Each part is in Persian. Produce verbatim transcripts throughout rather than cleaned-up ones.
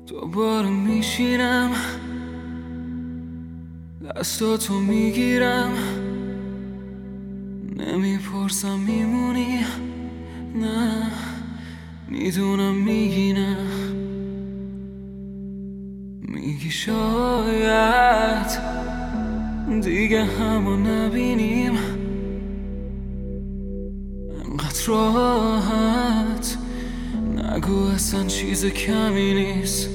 دوباره میشینم دستاتو میگیرم، نمیپرسم میمونی، نه میدونم میگی نه. میگی شاید دیگه همو نبینیم، انقدر راحت نگو اصلا چیز کمی نیست.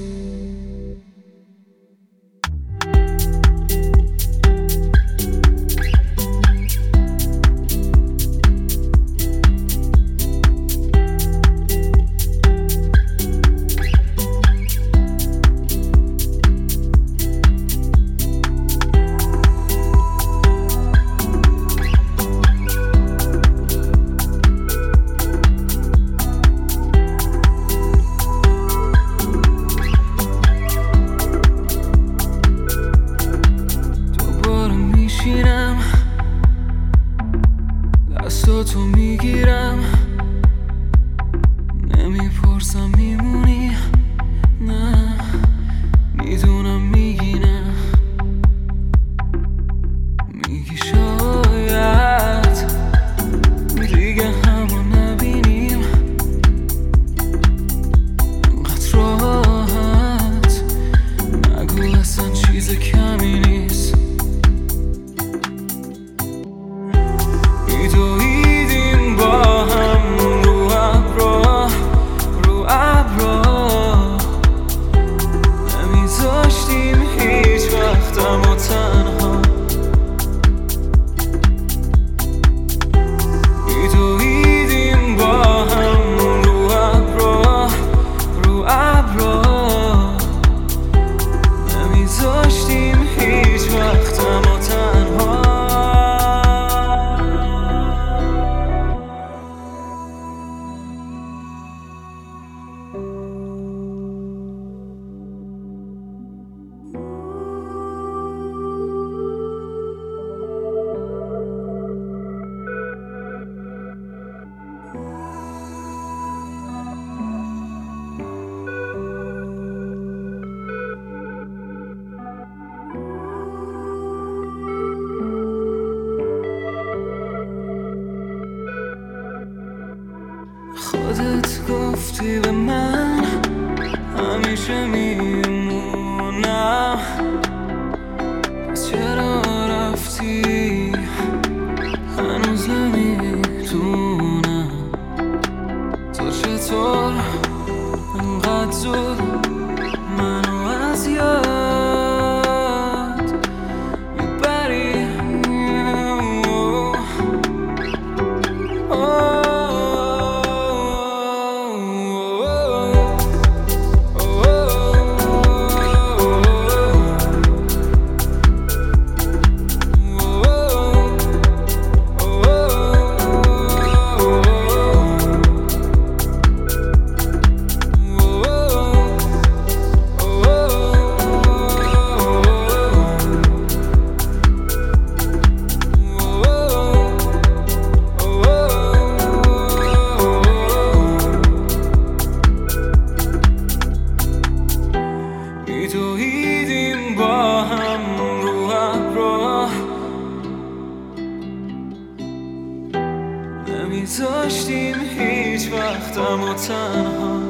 دستاتو میگیرم، نمیپرسم میمونی، نه میدونم میگی نه. میگی شاید دیگه همو نبینیم، انقدر راحت نگو اصلا چیز کمی نیست. میدویدیم با هم رو ابرا رو ابرا، نمیذاشتیم هیچ وقتمو تنها. میدویدیم با هم رو ابرا رو ابرا، نمیذاشتیم هیچ وقتمو تنها. خودت گفتی به من همیشه میمونم، پس چرا رفتی؟ هنوز نمیدونم تو چطور انقدر زود منو از یاد میبری. میدویدیم با هم رو ابرا، نمیذاشتیم هیچ وقتمو تنها.